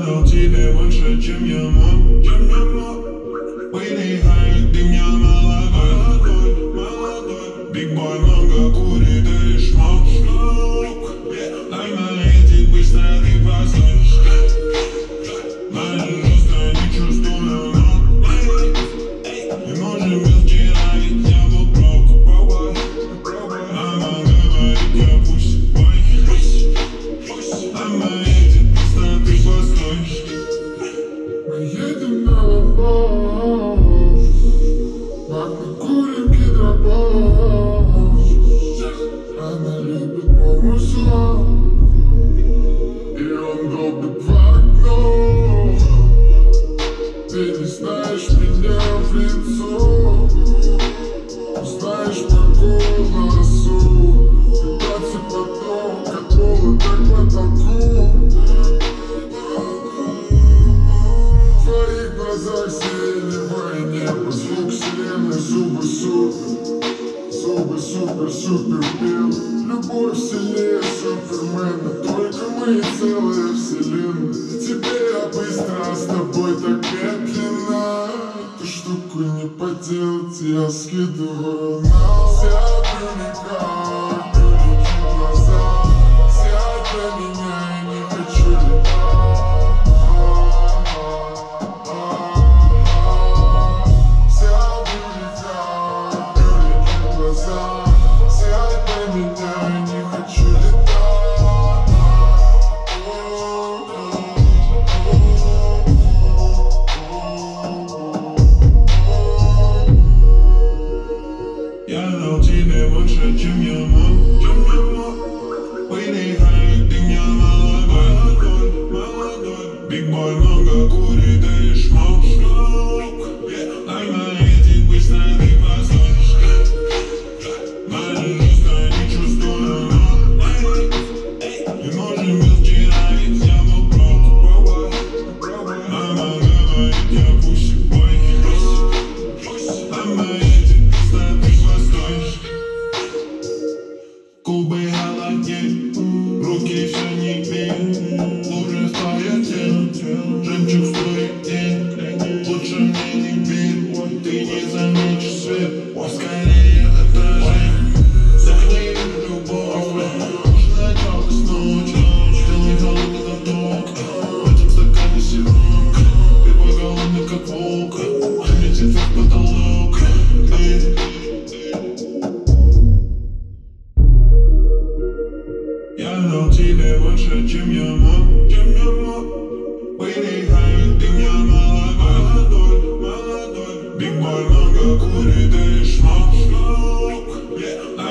дал тебе больше, чем я мог. Пыльный хай, ты меня молодой. Big boy много курит и шмок. Дай на эти быстро ты послышь. Моя жестко не чувствую ног. Не можем без вчера, ведь я был пробовать. Мама говорит, я пусть бой. А на эти быстро ты послышь. Мы едем на ломбов, мы курим гидробов. Она любит мой мусор, и он долбит в окно. Ты не знаешь меня в лицо, узнаешь по голосу. Питаться потом, как молот, так к потолку. В твоих глазах сиреневое небо, звук сирены, зубы супер. Зубы супер бел. Любовь сильнее супермена, только мы целая вселенная. Тебе я быстро, а с тобой так медленно. Эту штуку не поделать, я скидываю на сяду никак, велики глаза. Сядь на меня, я не хочу летать. Я дал тебе больше, чем я мог. Пыльный хай, ты меня молодой. Big boy много курит и шмок. Дай на эти быстро ты послышь. Моя жестко не чувствую ног. Не можем без вчера, ведь я был пробовать. Мама говорит, я пусть бой. А на эти быстро ты послышь. Губы холодеют, руки все не греют. Уже твое тело, жемчуг стоит день. Лучше мне не верь, ты не заметишь свет. Скорее отражение, сохни любовь. Нужна жалость ночь, сделай холодный глоток. В этом стакане сироп, ты голодный как волк. Летит в потолок. Я дал тебе больше, чем я мог. Пыльный хай, ты меня молодой. Big boy много курит и шмок.